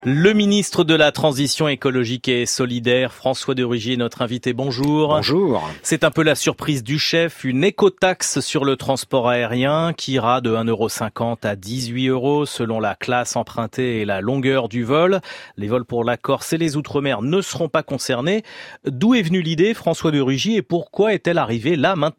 Le ministre de la Transition écologique et solidaire, François de Rugy, est notre invité. Bonjour. Bonjour. C'est un peu la surprise du chef, une écotaxe sur le transport aérien qui ira de 1,50 € à 18 € selon la classe empruntée et la longueur du vol. Les vols pour la Corse et les Outre-mer ne seront pas concernés. D'où est venue l'idée, François de Rugy, et pourquoi est-elle arrivée là maintenant ?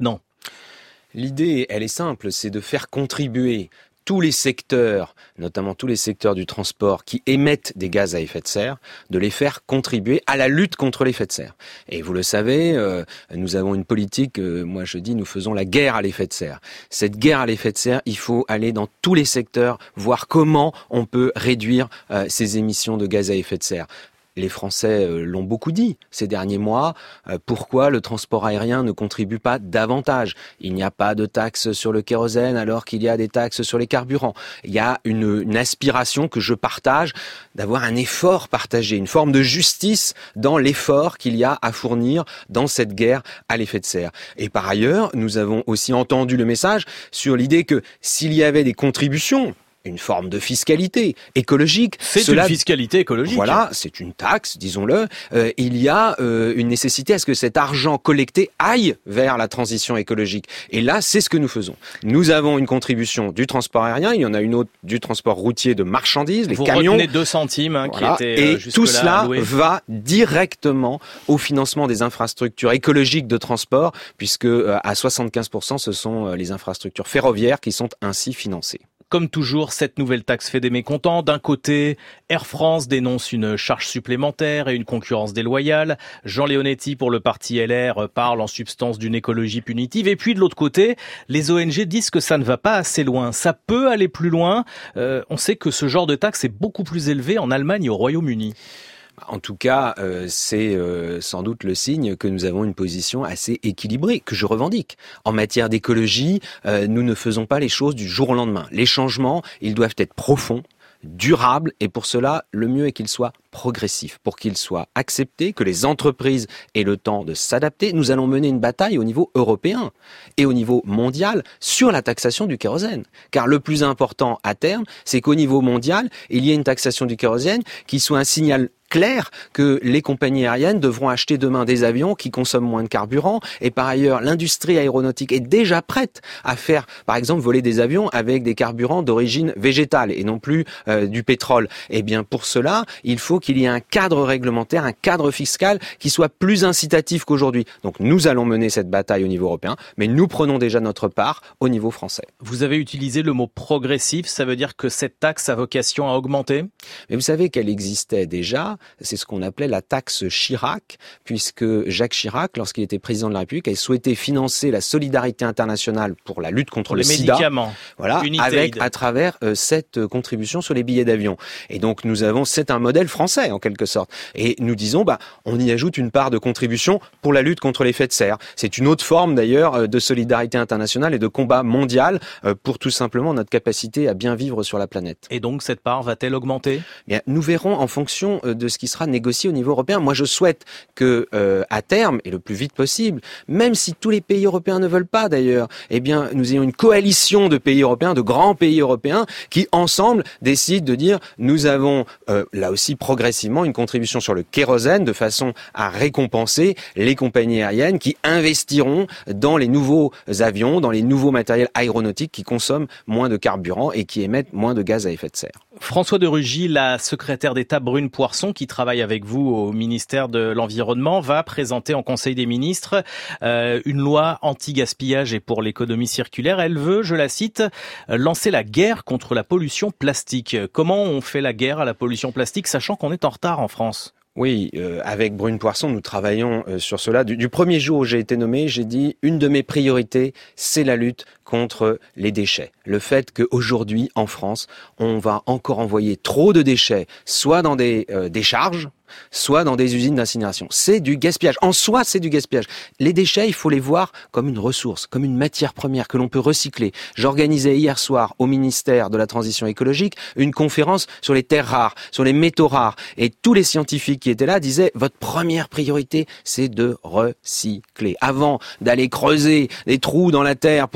L'idée, elle est simple, c'est de faire contribuer tous les secteurs, notamment tous les secteurs du transport qui émettent des gaz à effet de serre, de les faire contribuer à la lutte contre l'effet de serre. Et vous le savez, nous avons une politique, moi je dis, nous faisons la guerre à l'effet de serre. Cette guerre à l'effet de serre, il faut aller dans tous les secteurs, voir comment on peut réduire ces émissions de gaz à effet de serre. Les Français l'ont beaucoup dit ces derniers mois. Pourquoi le transport aérien ne contribue pas davantage ? Il n'y a pas de taxe sur le kérosène alors qu'il y a des taxes sur les carburants. Il y a une aspiration que je partage d'avoir un effort partagé, une forme de justice dans l'effort qu'il y a à fournir dans cette guerre à l'effet de serre. Et par ailleurs, nous avons aussi entendu le message sur l'idée que s'il y avait des contributions, une forme de fiscalité écologique. C'est une fiscalité écologique. Voilà, c'est une taxe, disons-le. Il y a une nécessité à ce que cet argent collecté aille vers la transition écologique. Et là, c'est ce que nous faisons. Nous avons une contribution du transport aérien, il y en a une autre du transport routier de marchandises, les camions. Vous retenez 2 centimes voilà. qui étaient et tout cela alloués. Va directement au financement des infrastructures écologiques de transport, puisque à 75%, ce sont les infrastructures ferroviaires qui sont ainsi financées. Comme toujours, cette nouvelle taxe fait des mécontents. D'un côté, Air France dénonce une charge supplémentaire et une concurrence déloyale. Jean Leonetti, pour le parti LR, parle en substance d'une écologie punitive. Et puis de l'autre côté, les ONG disent que ça ne va pas assez loin. Ça peut aller plus loin. On sait que ce genre de taxe est beaucoup plus élevé en Allemagne et au Royaume-Uni. En tout cas, c'est sans doute le signe que nous avons une position assez équilibrée, que je revendique. En matière d'écologie, nous ne faisons pas les choses du jour au lendemain. Les changements, ils doivent être profonds, durables, et pour cela, le mieux est qu'ils soient progressifs, pour qu'ils soient acceptés, que les entreprises aient le temps de s'adapter. Nous allons mener une bataille au niveau européen et au niveau mondial sur la taxation du kérosène. Car le plus important à terme, c'est qu'au niveau mondial, il y ait une taxation du kérosène qui soit un signal clair que les compagnies aériennes devront acheter demain des avions qui consomment moins de carburant. Et par ailleurs, l'industrie aéronautique est déjà prête à faire, par exemple, voler des avions avec des carburants d'origine végétale et non plus du pétrole. Et bien, pour cela, il faut qu'il y ait un cadre réglementaire, un cadre fiscal qui soit plus incitatif qu'aujourd'hui. Donc, nous allons mener cette bataille au niveau européen, mais nous prenons déjà notre part au niveau français. Vous avez utilisé le mot progressif. Ça veut dire que cette taxe a vocation à augmenter ? Mais vous savez qu'elle existait déjà. C'est ce qu'on appelait la taxe Chirac, puisque Jacques Chirac, lorsqu'il était président de la République, a souhaité financer la solidarité internationale pour la lutte contre le sida. Médicaments. Voilà, à travers cette contribution sur les billets d'avion. Et donc c'est un modèle français en quelque sorte. Et nous disons, on y ajoute une part de contribution pour la lutte contre l'effet de serre. C'est une autre forme d'ailleurs de solidarité internationale et de combat mondial pour tout simplement notre capacité à bien vivre sur la planète. Et donc cette part va-t-elle augmenter ? Bien, nous verrons en fonction de ce qui sera négocié au niveau européen. Moi, je souhaite que, à terme, et le plus vite possible, même si tous les pays européens ne veulent pas d'ailleurs, eh bien, nous ayons une coalition de pays européens, de grands pays européens, qui ensemble décident de dire, nous avons là aussi progressivement une contribution sur le kérosène de façon à récompenser les compagnies aériennes qui investiront dans les nouveaux avions, dans les nouveaux matériels aéronautiques qui consomment moins de carburant et qui émettent moins de gaz à effet de serre. François de Rugy, la secrétaire d'État Brune Poirson, qui travaille avec vous au ministère de l'Environnement, va présenter en Conseil des ministres une loi anti-gaspillage et pour l'économie circulaire. Elle veut, je la cite, lancer la guerre contre la pollution plastique. Comment on fait la guerre à la pollution plastique, sachant qu'on est en retard en France ? Oui, avec Brune Poirson, nous travaillons sur cela. Du premier jour où j'ai été nommé, j'ai dit une de mes priorités, c'est la lutte contre les déchets. Le fait qu'aujourd'hui, en France, on va encore envoyer trop de déchets, soit dans des décharges, soit dans des usines d'incinération. C'est du gaspillage. En soi, c'est du gaspillage. Les déchets, il faut les voir comme une ressource, comme une matière première que l'on peut recycler. J'organisais hier soir au ministère de la Transition écologique une conférence sur les terres rares, sur les métaux rares. Et tous les scientifiques qui étaient là disaient, votre première priorité, c'est de recycler. Avant d'aller creuser des trous dans la terre pour aller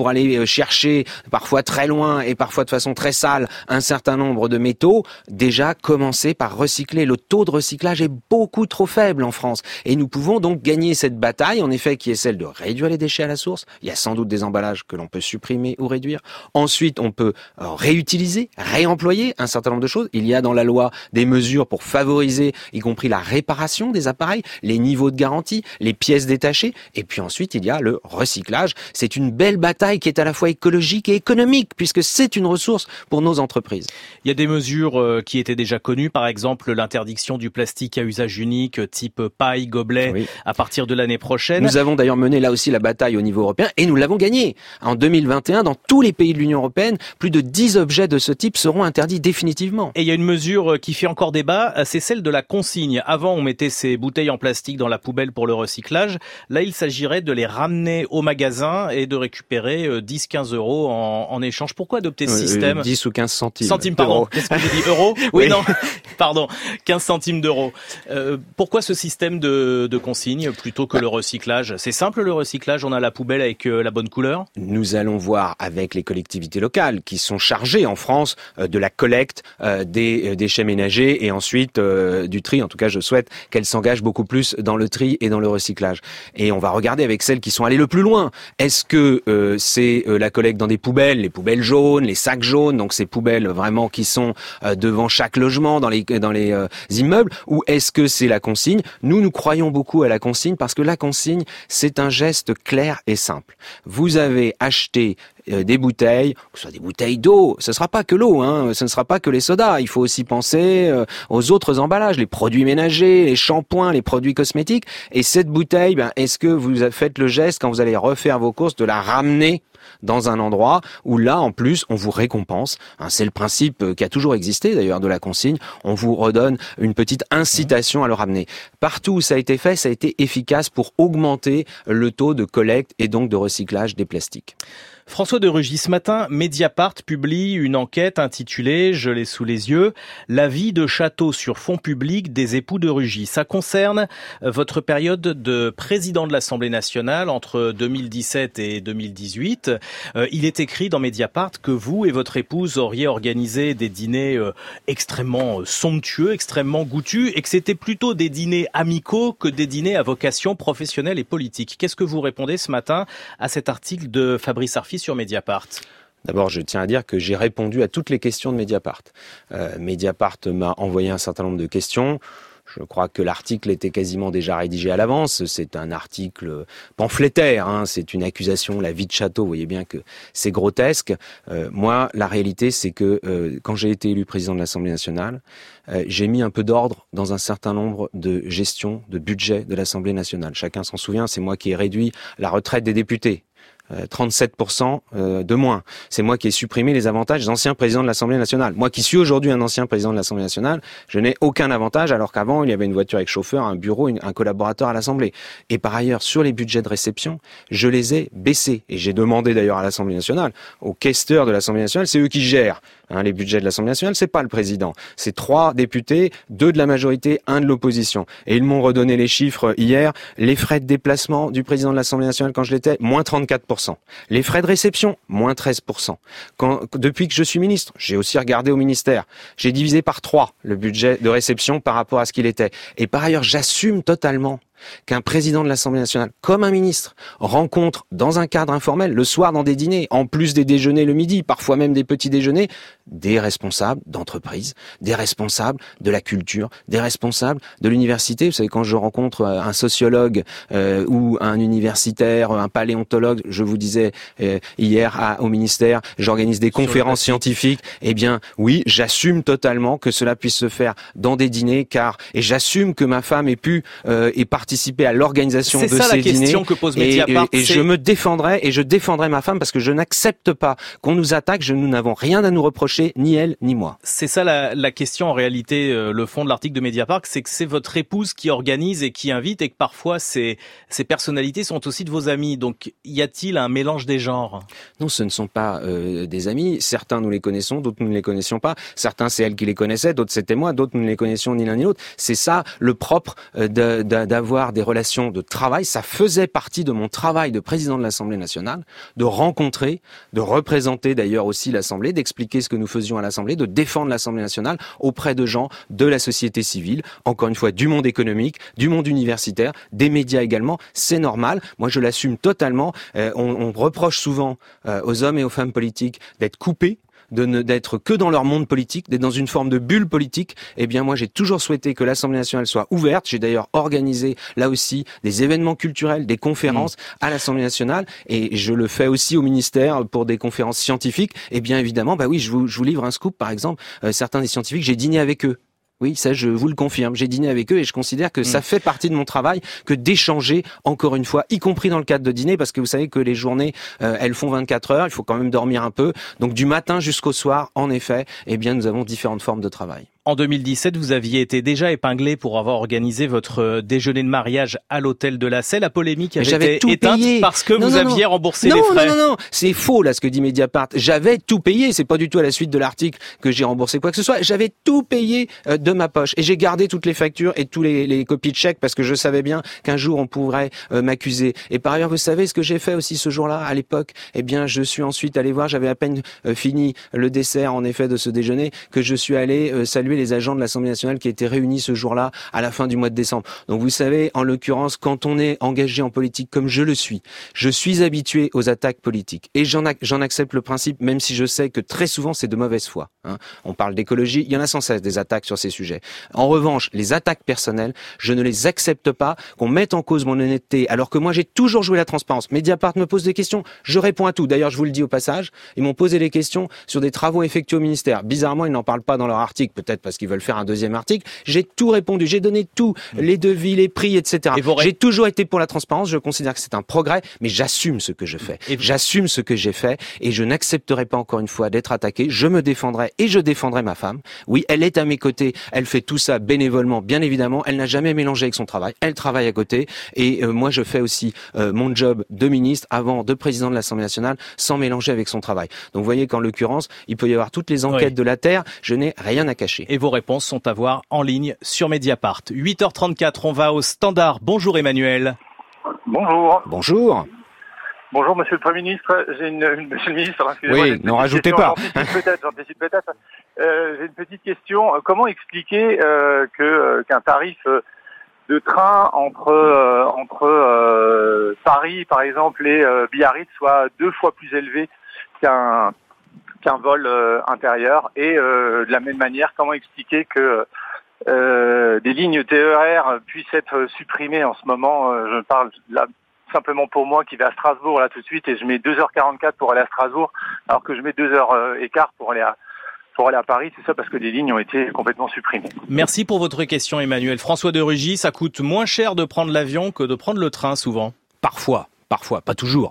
chercher parfois très loin et parfois de façon très sale un certain nombre de métaux, déjà commencer par recycler. Le taux de recyclage est beaucoup trop faible en France et nous pouvons donc gagner cette bataille, en effet, qui est celle de réduire les déchets à la source. Il y a sans doute des emballages que l'on peut supprimer ou réduire. Ensuite, on peut réutiliser, réemployer un certain nombre de choses. Il y a dans la loi des mesures pour favoriser, y compris la réparation des appareils, les niveaux de garantie, les pièces détachées. Et puis ensuite, il y a le recyclage. C'est une belle bataille qui est à la fois écologique et économique, puisque c'est une ressource pour nos entreprises. Il y a des mesures qui étaient déjà connues, par exemple l'interdiction du plastique à usage unique, type paille, gobelet, oui, à partir de l'année prochaine. Nous avons d'ailleurs mené là aussi la bataille au niveau européen et nous l'avons gagnée. En 2021, dans tous les pays de l'Union européenne, plus de 10 objets de ce type seront interdits définitivement. Et il y a une mesure qui fait encore débat, c'est celle de la consigne. Avant, on mettait ces bouteilles en plastique dans la poubelle pour le recyclage. Là, il s'agirait de les ramener au magasin et de récupérer 10-15 euros en échange. Pourquoi adopter ce système ? 10 ou 15 centimes. Centimes, pardon. Qu'est-ce que j'ai dit ? Euros ? Oui, non. Pardon. 15 centimes d'euros. Pourquoi ce système de consigne plutôt que le recyclage ? C'est simple le recyclage, on a la poubelle avec la bonne couleur ? Nous allons voir avec les collectivités locales qui sont chargées en France de la collecte des déchets ménagers et ensuite du tri. En tout cas, je souhaite qu'elles s'engagent beaucoup plus dans le tri et dans le recyclage. Et on va regarder avec celles qui sont allées le plus loin. Est-ce que c'est la collecte dans des poubelles, les poubelles jaunes, les sacs jaunes, donc ces poubelles vraiment qui sont devant chaque logement dans les immeubles, ou est-ce que c'est la consigne ? Nous croyons beaucoup à la consigne parce que la consigne, c'est un geste clair et simple. Vous avez acheté des bouteilles, que ce soit des bouteilles d'eau, ce ne sera pas que l'eau, ce ne sera pas que les sodas, il faut aussi penser aux autres emballages, les produits ménagers, les shampoings, les produits cosmétiques, et cette bouteille, est-ce que vous faites le geste quand vous allez refaire vos courses de la ramener dans un endroit où là, en plus, on vous récompense. C'est le principe qui a toujours existé d'ailleurs de la consigne. On vous redonne une petite incitation à le ramener. Partout où ça a été fait, ça a été efficace pour augmenter le taux de collecte et donc de recyclage des plastiques. François de Rugy, ce matin, Mediapart publie une enquête intitulée, je l'ai sous les yeux, « La vie de château sur fonds publics des époux de Rugy ». Ça concerne votre période de président de l'Assemblée nationale entre 2017 et 2018. Il est écrit dans Mediapart que vous et votre épouse auriez organisé des dîners extrêmement somptueux, extrêmement goûtus, et que c'était plutôt des dîners amicaux que des dîners à vocation professionnelle et politique. Qu'est-ce que vous répondez ce matin à cet article de Fabrice Arfi sur Mediapart? D'abord, je tiens à dire que j'ai répondu à toutes les questions de Mediapart. Mediapart m'a envoyé un certain nombre de questions. Je crois que l'article était quasiment déjà rédigé à l'avance. C'est un article pamphlétaire, c'est une accusation, la vie de château. Vous voyez bien que c'est grotesque. Moi, la réalité, c'est que quand j'ai été élu président de l'Assemblée nationale, j'ai mis un peu d'ordre dans un certain nombre de gestions, de budget de l'Assemblée nationale. Chacun s'en souvient, c'est moi qui ai réduit la retraite des députés. 37% de moins. C'est moi qui ai supprimé les avantages des anciens présidents de l'Assemblée nationale. Moi qui suis aujourd'hui un ancien président de l'Assemblée nationale, je n'ai aucun avantage alors qu'avant il y avait une voiture avec chauffeur, un bureau, un collaborateur à l'Assemblée. Et par ailleurs, sur les budgets de réception, je les ai baissés. Et j'ai demandé d'ailleurs à l'Assemblée nationale, aux questeurs de l'Assemblée nationale, c'est eux qui gèrent les budgets de l'Assemblée nationale, c'est pas le président. C'est 3 députés, 2 de la majorité, 1 de l'opposition. Et ils m'ont redonné les chiffres hier. Les frais de déplacement du président de l'Assemblée nationale quand je l'étais, moins 34%. Les frais de réception, moins 13%. Depuis que je suis ministre, j'ai aussi regardé au ministère, j'ai divisé par 3 le budget de réception par rapport à ce qu'il était. Et par ailleurs, j'assume totalement qu'un président de l'Assemblée nationale, comme un ministre, rencontre dans un cadre informel, le soir dans des dîners, en plus des déjeuners le midi, parfois même des petits déjeuners, des responsables d'entreprise, des responsables de la culture, des responsables de l'université. Vous savez, quand je rencontre un sociologue ou un universitaire, un paléontologue, je vous disais hier au ministère, j'organise des conférences scientifiques, eh bien oui, j'assume totalement que cela puisse se faire dans des dîners, et j'assume que ma femme ait pu participer à l'organisation de ces dîners. C'est ça la question que pose Mediapart. Et je me défendrai et je défendrai ma femme parce que je n'accepte pas qu'on nous attaque. Nous n'avons rien à nous reprocher, ni elle ni moi. C'est ça la question en réalité. Le fond de l'article de Mediapart, c'est que c'est votre épouse qui organise et qui invite et que parfois ces personnalités sont aussi de vos amis. Donc y a-t-il un mélange des genres? Non, ce ne sont pas des amis. Certains nous les connaissons, d'autres nous ne les connaissions pas. Certains c'est elle qui les connaissait, d'autres c'était moi, d'autres nous ne les connaissions ni l'un ni l'autre. C'est ça le propre d'avoir avoir des relations de travail. Ça faisait partie de mon travail de président de l'Assemblée nationale, de rencontrer, de représenter d'ailleurs aussi l'Assemblée, d'expliquer ce que nous faisions à l'Assemblée, de défendre l'Assemblée nationale auprès de gens de la société civile, encore une fois du monde économique, du monde universitaire, des médias également. C'est normal. Moi, je l'assume totalement. On reproche souvent aux hommes et aux femmes politiques d'être coupés, d'être que dans leur monde politique, d'être dans une forme de bulle politique. Eh bien, moi, j'ai toujours souhaité que l'Assemblée nationale soit ouverte. J'ai d'ailleurs organisé, là aussi, des événements culturels, des conférences à l'Assemblée nationale, et je le fais aussi au ministère pour des conférences scientifiques. Et bien évidemment, bah oui, je vous livre un scoop, par exemple, certains des scientifiques, j'ai dîné avec eux. Oui, ça je vous le confirme, j'ai dîné avec eux et je considère que ça fait partie de mon travail que d'échanger, encore une fois, y compris dans le cadre de dîner, parce que vous savez que les journées, elles font 24 heures, il faut quand même dormir un peu. Donc du matin jusqu'au soir, en effet, eh bien nous avons différentes formes de travail. En 2017, vous aviez été déjà épinglé pour avoir organisé votre déjeuner de mariage à l'hôtel de la Selle. La polémique avait été éteinte parce que vous aviez remboursé les frais. Non, c'est faux là ce que dit Mediapart. J'avais tout payé, c'est pas du tout à la suite de l'article que j'ai remboursé quoi que ce soit. J'avais tout payé de ma poche et j'ai gardé toutes les factures et tous les copies de chèques parce que je savais bien qu'un jour on pourrait m'accuser. Et par ailleurs, vous savez ce que j'ai fait aussi ce jour-là à l'époque. Eh bien, je suis ensuite allé voir. J'avais à peine fini le dessert en effet de ce déjeuner que je suis allé saluer les agents de l'Assemblée nationale qui étaient réunis ce jour-là à la fin du mois de décembre. Donc vous savez, en l'occurrence, quand on est engagé en politique comme je le suis, je suis habitué aux attaques politiques et j'en accepte le principe, même si je sais que très souvent c'est de mauvaise foi. On parle d'écologie, il y en a sans cesse des attaques sur ces sujets. En revanche, les attaques personnelles, je ne les accepte pas, qu'on mette en cause mon honnêteté, alors que moi j'ai toujours joué la transparence. Mediapart me pose des questions, je réponds à tout. D'ailleurs, je vous le dis au passage, ils m'ont posé des questions sur des travaux effectués au ministère. Bizarrement, ils n'en parlent pas dans leur article, peut-être parce qu'ils veulent faire un deuxième article. J'ai tout répondu, j'ai donné tout, les devis, les prix, etc. J'ai toujours été pour la transparence, je considère que c'est un progrès, mais j'assume ce que je fais. J'assume ce que j'ai fait et je n'accepterai pas encore une fois d'être attaqué. Je me défendrai et je défendrai ma femme. Oui, elle est à mes côtés, elle fait tout ça bénévolement, bien évidemment. Elle n'a jamais mélangé avec son travail, elle travaille à côté et moi je fais aussi mon job de ministre avant de président de l'Assemblée nationale sans mélanger avec son travail. Donc vous voyez qu'en l'occurrence, il peut y avoir toutes les enquêtes de la Terre, je n'ai rien à cacher. Et vos réponses sont à voir en ligne sur Mediapart. 8h34, on va au standard. Bonjour Emmanuel. Bonjour. Bonjour. Bonjour Monsieur le Premier ministre. Monsieur le ministre, excusez-moi. Oui, n'en rajoutez pas. J'anticipe peut-être. J'ai une petite question. Comment expliquer qu'un tarif de train entre Paris, par exemple, et Biarritz soit 2 fois plus élevé qu'un vol intérieur, et de la même manière, comment expliquer que des lignes TER puissent être supprimées en ce moment. Je parle là simplement pour moi qui vais à Strasbourg là tout de suite, et je mets 2h44 pour aller à Strasbourg alors que je mets 2h15 pour aller à Paris. C'est ça parce que des lignes ont été complètement supprimées. Merci pour votre question Emmanuel. François de Rugy, ça coûte moins cher de prendre l'avion que de prendre le train souvent. Parfois, pas toujours.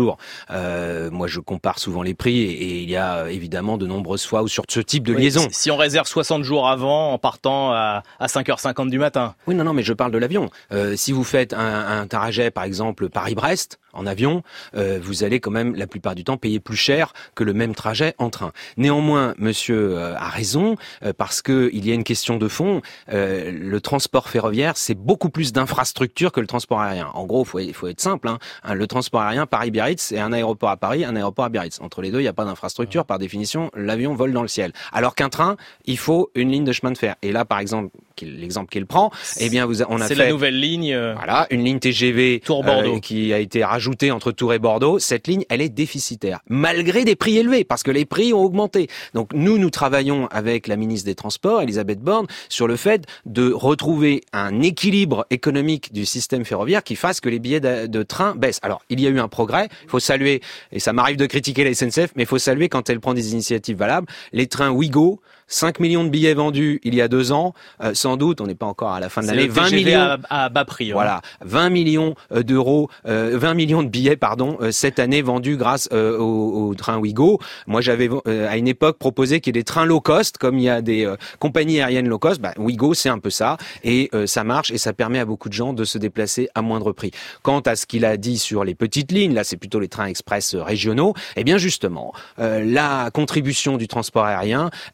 Moi, je compare souvent les prix et il y a évidemment de nombreuses fois où sur ce type de liaison. Si on réserve 60 jours avant en partant à 5h50 du matin. Oui, non, mais je parle de l'avion. Si vous faites un trajet, par exemple, Paris-Brest, en avion, vous allez quand même la plupart du temps payer plus cher que le même trajet en train. Néanmoins, monsieur a raison, parce que il y a une question de fond. Le transport ferroviaire, c'est beaucoup plus d'infrastructures que le transport aérien. En gros, faut être simple, le transport aérien Paris-Biarritz, c'est un aéroport à Paris, un aéroport à Biarritz. Entre les deux, il n'y a pas d'infrastructure. Par définition, l'avion vole dans le ciel. Alors qu'un train, il faut une ligne de chemin de fer. Et là, par exemple, l'exemple qu'il prend, eh bien, on a fait la nouvelle ligne. Voilà, une ligne TGV Tours-Bordeaux qui a été rajoutée entre Tours et Bordeaux. Cette ligne, elle est déficitaire, malgré des prix élevés, parce que les prix ont augmenté. Donc nous travaillons avec la ministre des Transports, Elisabeth Borne, sur le fait de retrouver un équilibre économique du système ferroviaire qui fasse que les billets de train baissent. Alors, il y a eu un progrès, il faut saluer, et ça m'arrive de critiquer la SNCF, mais il faut saluer quand elle prend des initiatives valables. Les trains Ouigo, 5 millions de billets vendus il y a 2 ans, sans doute, on n'est pas encore à la fin de l'année, 20 millions à bas prix. Voilà, 20 millions d'euros, 20 millions de billets, cette année vendus grâce au train Ouigo. Moi, j'avais à une époque proposé qu'il y ait des trains low cost, comme il y a des compagnies aériennes low cost. Ouigo, c'est un peu ça, et ça marche et ça permet à beaucoup de gens de se déplacer à moindre prix. Quant à ce qu'il a dit sur les petites lignes, là, c'est plutôt les trains express régionaux. Eh bien, justement, la contribution du transport aérien, elle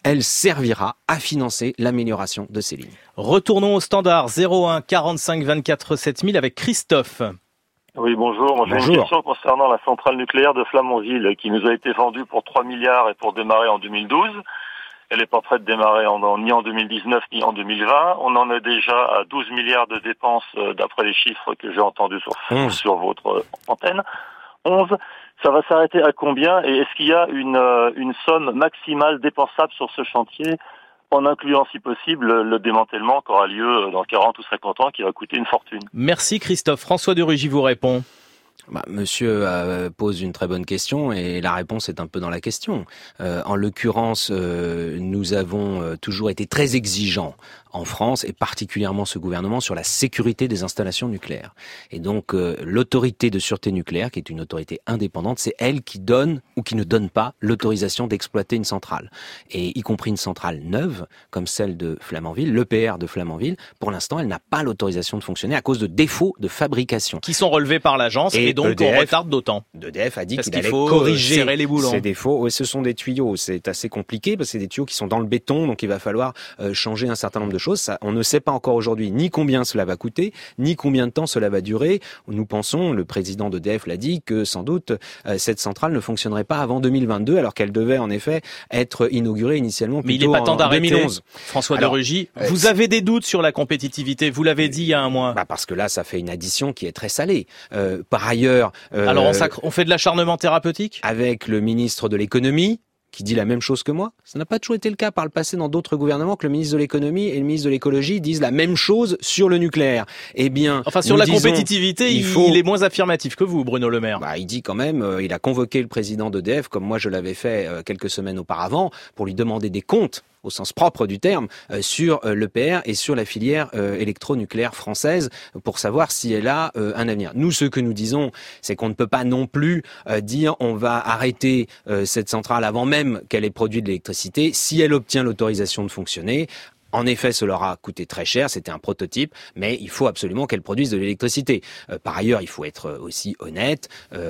servira à financer l'amélioration de ces lignes. Retournons au standard 01 45 24 7000 avec Christophe. Oui, bonjour. J'ai une question concernant la centrale nucléaire de Flamanville qui nous a été vendue pour 3 milliards et pour démarrer en 2012. Elle n'est pas prête de démarrer ni en 2019 ni en 2020. On en est déjà à 12 milliards de dépenses d'après les chiffres que j'ai entendus sur votre antenne. 11. Ça va s'arrêter à combien et est-ce qu'il y a une somme maximale dépensable sur ce chantier en incluant si possible le démantèlement qui aura lieu dans 40 ou 50 ans qui va coûter une fortune? Merci Christophe. François de Rugy vous répond. Monsieur pose une très bonne question et la réponse est un peu dans la question. En l'occurrence, nous avons toujours été très exigeants en France et particulièrement ce gouvernement sur la sécurité des installations nucléaires. Et donc l'autorité de sûreté nucléaire, qui est une autorité indépendante, c'est elle qui donne ou qui ne donne pas l'autorisation d'exploiter une centrale. Et y compris une centrale neuve, comme celle de Flamanville, l'EPR de Flamanville, pour l'instant, elle n'a pas l'autorisation de fonctionner à cause de défauts de fabrication. Qui sont relevés par l'agence et donc on retarde d'autant. EDF a dit qu'il allait faut corriger serrer les boulons. ces défauts. Ce sont des tuyaux, c'est assez compliqué parce que c'est des tuyaux qui sont dans le béton, donc il va falloir changer un certain nombre de choses. Ça, on ne sait pas encore aujourd'hui ni combien cela va coûter, ni combien de temps cela va durer. Nous pensons, le président d'EDF l'a dit, que sans doute cette centrale ne fonctionnerait pas avant 2022, alors qu'elle devait en effet être inaugurée initialement plutôt en 2011. Mais il n'est pas temps d'arrêter. François de Rugy, vous avez des doutes sur la compétitivité, vous l'avez dit il y a un mois. Parce que là, ça fait une addition qui est très salée. Par ailleurs... Alors on fait de l'acharnement thérapeutique ? Avec le ministre de l'économie, qui dit la même chose que moi. Ça n'a pas toujours été le cas par le passé dans d'autres gouvernements que le ministre de l'économie et le ministre de l'écologie disent la même chose sur le nucléaire. Eh bien, enfin sur la compétitivité, il est moins affirmatif que vous, Bruno Le Maire. Il dit quand même, il a convoqué le président d'EDF, comme moi je l'avais fait quelques semaines auparavant, pour lui demander des comptes au sens propre du terme, sur l'EPR et sur la filière électronucléaire française pour savoir si elle a un avenir. Nous, ce que nous disons, c'est qu'on ne peut pas non plus dire on va arrêter cette centrale avant même qu'elle ait produit de l'électricité si elle obtient l'autorisation de fonctionner. En effet, cela aura coûté très cher, c'était un prototype, mais il faut absolument qu'elle produise de l'électricité. Par ailleurs, il faut être aussi honnête,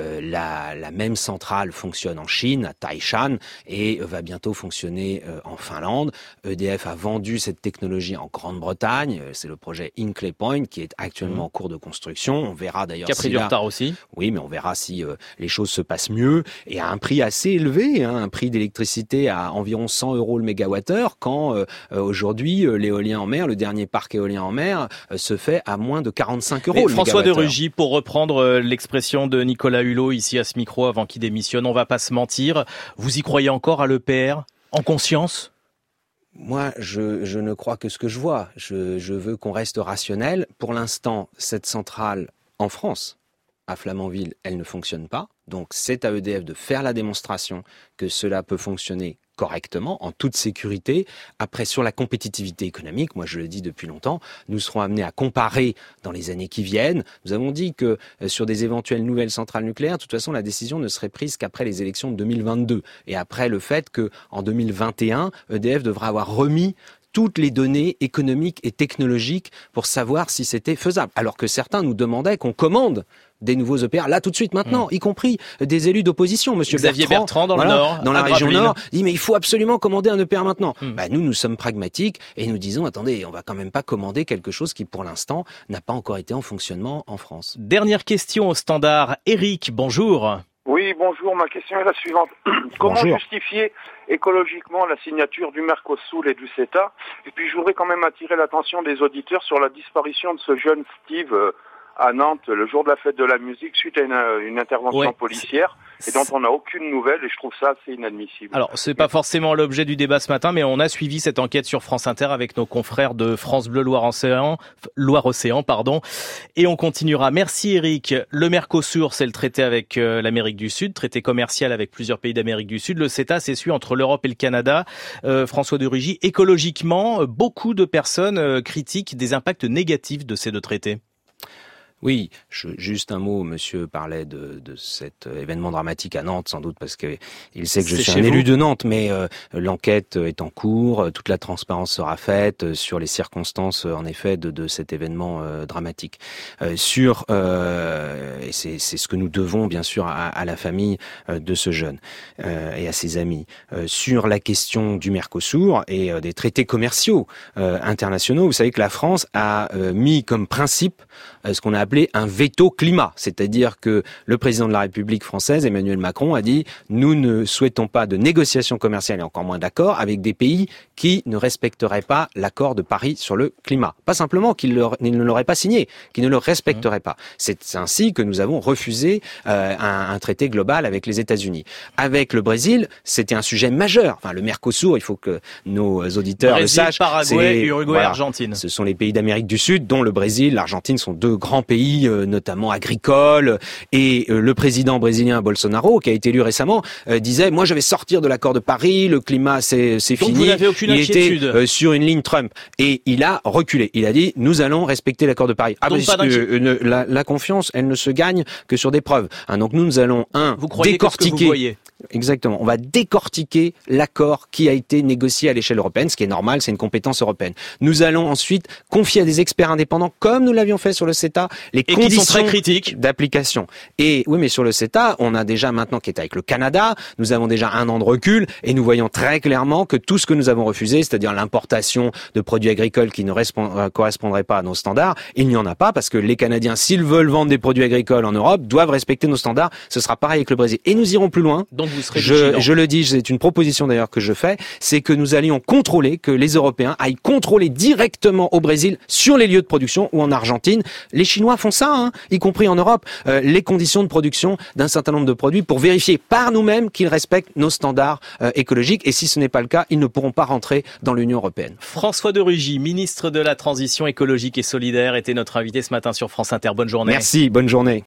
la même centrale fonctionne en Chine, à Taishan, et va bientôt fonctionner en Finlande. EDF a vendu cette technologie en Grande-Bretagne, c'est le projet Hinkley Point qui est actuellement en cours de construction. On verra d'ailleurs qui a pris du retard aussi. Oui, mais on verra si les choses se passent mieux, et à un prix assez élevé, un prix d'électricité à environ 100 € le mégawattheure, quand aujourd'hui, l'éolien en mer, le dernier parc éolien en mer, se fait à moins de 45 € le François de Rugy, pour reprendre l'expression de Nicolas Hulot ici à ce micro avant qu'il démissionne, on va pas se mentir, vous y croyez encore à l'EPR, en conscience ? Moi, je ne crois que ce que je vois. Je veux qu'on reste rationnel. Pour l'instant, cette centrale en France, à Flamanville, elle ne fonctionne pas. Donc c'est à EDF de faire la démonstration que cela peut fonctionner correctement, en toute sécurité. Après, sur la compétitivité économique, moi je le dis depuis longtemps, nous serons amenés à comparer dans les années qui viennent. Nous avons dit que sur des éventuelles nouvelles centrales nucléaires, de toute façon la décision ne serait prise qu'après les élections de 2022 et après le fait qu'en 2021, EDF devra avoir remis toutes les données économiques et technologiques pour savoir si c'était faisable. Alors que certains nous demandaient qu'on commande des nouveaux EPR, là tout de suite maintenant, y compris des élus d'opposition. Monsieur Xavier Bertrand dans le Nord, dans la région Nord, dit mais il faut absolument commander un EPR maintenant. Nous sommes pragmatiques et nous disons attendez, on va quand même pas commander quelque chose qui pour l'instant n'a pas encore été en fonctionnement en France. Dernière question au standard. Eric, bonjour. Oui, bonjour. Ma question est la suivante. Comment justifier écologiquement la signature du Mercosur et du CETA ? Et puis, je voudrais quand même attirer l'attention des auditeurs sur la disparition de ce jeune Steve à Nantes le jour de la fête de la musique suite à une intervention policière et dont on n'a aucune nouvelle et je trouve ça assez inadmissible. Alors, c'est pas forcément l'objet du débat ce matin, mais on a suivi cette enquête sur France Inter avec nos confrères de France Bleu Loire-Océan, et on continuera. Merci Eric. Le Mercosur, c'est le traité avec l'Amérique du Sud, traité commercial avec plusieurs pays d'Amérique du Sud. Le CETA, c'est celui entre l'Europe et le Canada. François de Rugy, écologiquement, beaucoup de personnes critiquent des impacts négatifs de ces deux traités. Oui, juste un mot, monsieur parlait de cet événement dramatique à Nantes, sans doute parce que il sait que je suis un élu de Nantes, mais l'enquête est en cours, toute la transparence sera faite sur les circonstances, en effet, de cet événement dramatique. Et c'est ce que nous devons, bien sûr, à la famille de ce jeune et à ses amis. Sur la question du Mercosur et des traités commerciaux internationaux, vous savez que la France a mis comme principe ce qu'on a appelé un veto climat, c'est-à-dire que le président de la République française, Emmanuel Macron, a dit « Nous ne souhaitons pas de négociations commerciales et encore moins d'accords avec des pays qui ne respecteraient pas l'accord de Paris sur le climat. » Pas simplement qu'ils ne l'auraient pas signé, qu'ils ne le respecteraient pas. C'est ainsi que nous avons refusé un traité global avec les États-Unis. Avec le Brésil, c'était un sujet majeur. Enfin, le Mercosur, il faut que nos auditeurs Brésil, le sachent. Paraguay, Uruguay, Argentine. Ce sont les pays d'Amérique du Sud, dont le Brésil, l'Argentine sont deux grands pays, notamment agricoles. Et le président brésilien Bolsonaro, qui a été élu récemment, disait « Moi, je vais sortir de l'accord de Paris, le climat, c'est fini. » Donc vous n'avez aucune inquiétude. Il était sur une ligne Trump. Et il a reculé. Il a dit « Nous allons respecter l'accord de Paris. » La confiance, elle ne se gagne que sur des preuves. Donc nous allons, décortiquer... Exactement. On va décortiquer l'accord qui a été négocié à l'échelle européenne, ce qui est normal, c'est une compétence européenne. Nous allons ensuite confier à des experts indépendants, comme nous l'avions fait sur le CETA, les conditions qui sont très critiques d'application. Et oui, mais sur le CETA, on a déjà maintenant qui est avec le Canada, nous avons déjà 1 an de recul et nous voyons très clairement que tout ce que nous avons refusé, c'est-à-dire l'importation de produits agricoles qui ne correspondraient pas à nos standards, il n'y en a pas parce que les Canadiens, s'ils veulent vendre des produits agricoles en Europe, doivent respecter nos standards. Ce sera pareil avec le Brésil. Et nous irons plus loin. Donc vous serez je le dis, c'est une proposition d'ailleurs que je fais, c'est que nous allions contrôler, que les Européens aillent contrôler directement au Brésil, sur les lieux de production ou en Argentine. Les Chinois font ça, y compris en Europe, les conditions de production d'un certain nombre de produits pour vérifier par nous-mêmes qu'ils respectent nos standards écologiques. Et si ce n'est pas le cas, ils ne pourront pas rentrer dans l'Union européenne. François de Rugy, ministre de la Transition écologique et solidaire, était notre invité ce matin sur France Inter. Bonne journée. Merci, bonne journée.